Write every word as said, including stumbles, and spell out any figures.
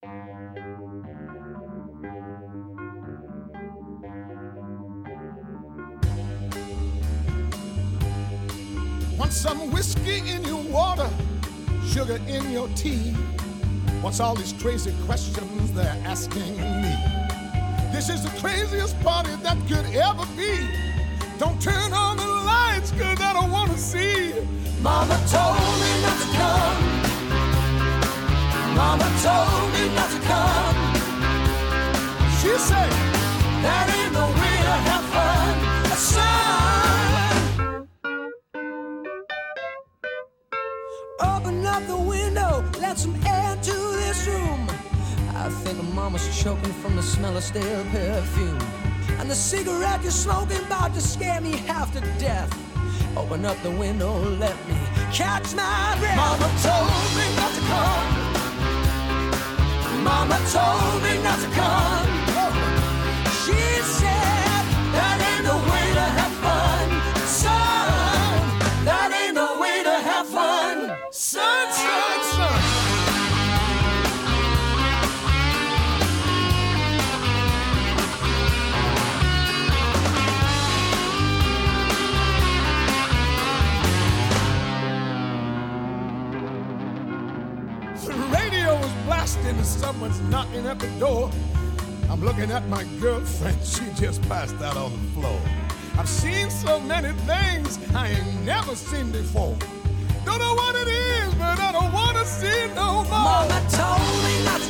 Want some whiskey in your water, sugar in your tea? What's all these crazy questions they're asking me? This is the craziest party that could ever be. Don't turn on the lights, cause I don't wanna see. Mama told me not to come. Mama told me not to come. She said, that ain't no way to have fun, son. Open up the window, let some air to this room. I think Mama's choking from the smell of stale perfume. And the cigarette you're smoking about to scare me half to death. Open up the window, let me catch my breath. Mama told me not to come. Mama told me not to come. She said, that ain't the way to have fun, son. That ain't the way to have fun, Son, son, son. The radio was blasting and someone's knocking at the door. I'm looking at my girlfriend, she just passed out on the floor. I've seen so many things I ain't never seen before. Don't know what it is, but I don't want to see it no more. Mama told me not